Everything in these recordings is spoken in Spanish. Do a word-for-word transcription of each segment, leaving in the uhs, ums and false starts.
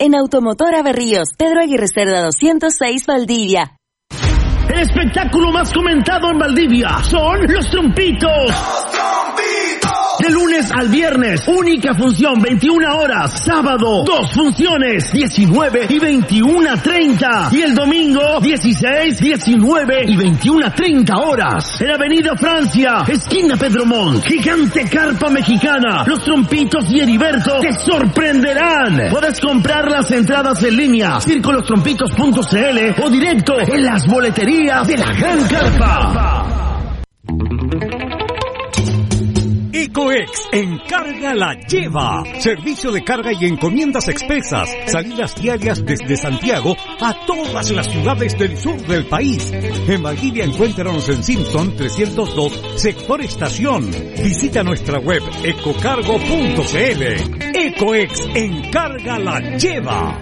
en Automotora Berríos, Pedro Aguirre Cerda doscientos seis, Valdivia. El espectáculo más comentado en Valdivia son los trompitos. ¡Los trompitos! De lunes al viernes, única función, veintiuna horas. Sábado, dos funciones, diecinueve y veintiuna treinta. Y el domingo, dieciséis, diecinueve y veintiuna treinta horas. En Avenida Francia, esquina Pedro Montt, gigante carpa mexicana. Los trompitos y Heriberto te sorprenderán. Puedes comprar las entradas en línea, circo los trompitos punto c l o directo en las boleterías de la Gran Carpa. Ecoex Encarga la Lleva. Servicio de carga y encomiendas expresas. Salidas diarias desde Santiago a todas las ciudades del sur del país. En Valdivia encuéntranos en Simpson trescientos dos, sector estación. Visita nuestra web ecocargo punto c l. Ecoex Encarga la Lleva.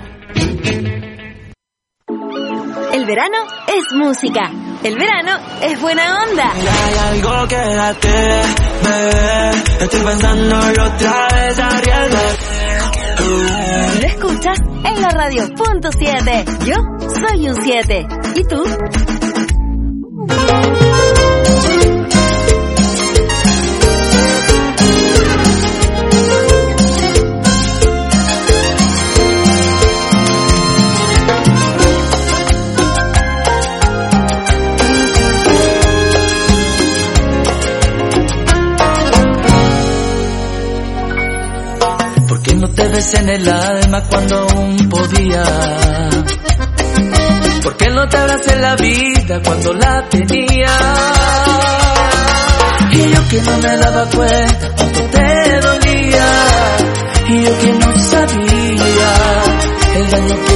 El verano es música. El verano es buena onda. Y hay algo que date, bebé. Estoy pensándolo otra vez, arriesgate. Lo escuchas en la radio punto siete. Yo soy un siete. ¿Y tú? Te besé en el alma cuando aún podía. ¿Por qué no te abracé en la vida cuando la tenía? Y yo que no me daba cuenta cuánto te dolía. Y yo que no sabía el daño que